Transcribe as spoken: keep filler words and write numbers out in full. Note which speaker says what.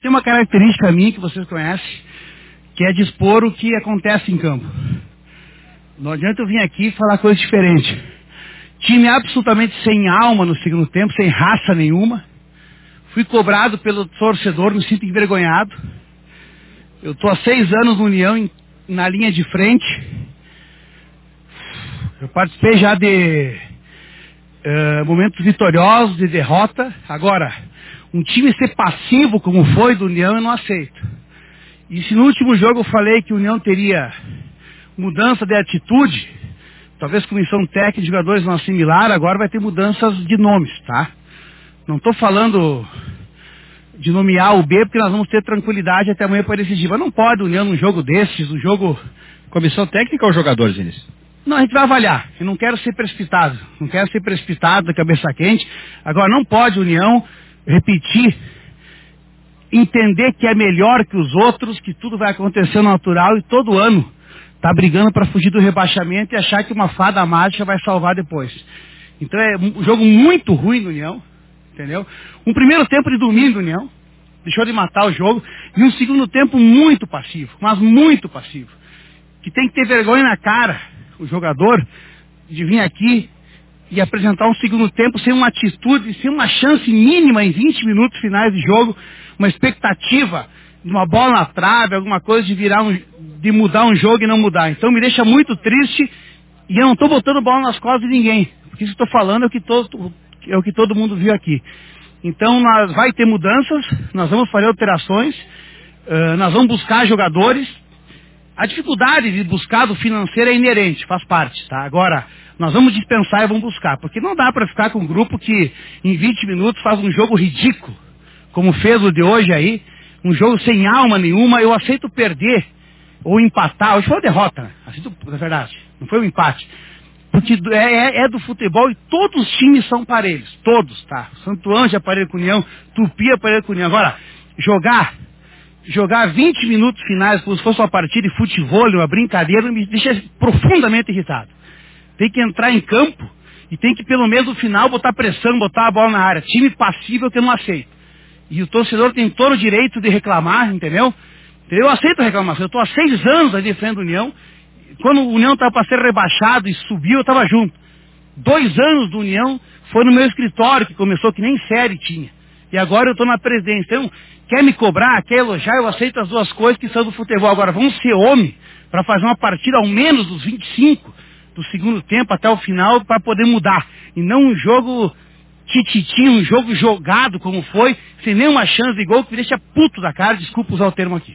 Speaker 1: Tem uma característica minha que vocês conhecem, que é de expor o que acontece em campo. Não adianta eu vir aqui e falar coisa diferente. Time absolutamente sem alma no segundo tempo, sem raça nenhuma. Fui cobrado pelo torcedor, me sinto envergonhado. Eu estou há seis anos no União, em, na linha de frente. Eu participei já de uh, momentos vitoriosos, de derrota. Agora, um time ser passivo como foi do União, eu não aceito. E se no último jogo eu falei que o União teria mudança de atitude, talvez comissão técnica de jogadores não assimilaram, agora vai ter mudanças de nomes, tá? Não estou falando de nomear o B, porque nós vamos ter tranquilidade até amanhã para decidir. Mas não pode o União num jogo desses, um jogo...
Speaker 2: Comissão técnica ou jogadores, Vinícius?
Speaker 1: Não, a gente vai avaliar. Eu não quero ser precipitado. Não quero ser precipitado da cabeça quente. Agora, não pode a União repetir, entender que é melhor que os outros, que tudo vai acontecer natural e todo ano tá brigando para fugir do rebaixamento e achar que uma fada mágica vai salvar depois. Então é um jogo muito ruim do União, entendeu? Um primeiro tempo de domingo do União, deixou de matar o jogo, e um segundo tempo muito passivo, mas muito passivo. Que tem que ter vergonha na cara, o jogador, de vir aqui e apresentar um segundo tempo sem uma atitude, sem uma chance mínima em vinte minutos finais de jogo, uma expectativa de uma bola na trave, alguma coisa de virar um, de mudar um jogo e não mudar. Então me deixa muito triste e eu não estou botando bola nas costas de ninguém. Porque isso que estou falando é o que, todo, é o que todo mundo viu aqui. Então nós vai ter mudanças, nós vamos fazer alterações, uh, nós vamos buscar jogadores. A dificuldade de buscar do financeiro é inerente, faz parte, tá? Agora, nós vamos dispensar e vamos buscar, porque não dá para ficar com um grupo que em vinte minutos faz um jogo ridículo, como fez o de hoje aí, um jogo sem alma nenhuma. Eu aceito perder ou empatar, hoje foi uma derrota, né? Aceito, na verdade, não foi um empate, porque é, é, é do futebol e todos os times são parelhos, todos, tá? Santo Ângelo é parelho com o União, Tupi é parelho com o União. Agora, jogar... Jogar vinte minutos finais como se fosse uma partida de futebol, uma brincadeira, me deixa profundamente irritado. Tem que entrar em campo e tem que, pelo menos no final, botar pressão, botar a bola na área. Time passivo que eu não aceito. E o torcedor tem todo o direito de reclamar, entendeu? Eu aceito a reclamação. Eu estou há seis anos ali defendendo a União. Quando o União estava para ser rebaixado e subiu, eu estava junto. Dois anos do União foi no meu escritório, que começou que nem série tinha. E agora eu estou na presidência. Então, quer me cobrar, quer elogiar, eu aceito as duas coisas que são do futebol. Agora, vamos ser homem para fazer uma partida ao menos dos vinte e cinco do segundo tempo até o final para poder mudar. E não um jogo tititinho, um jogo jogado como foi, sem nenhuma chance de gol, que me deixa puto da cara, desculpa usar o termo aqui.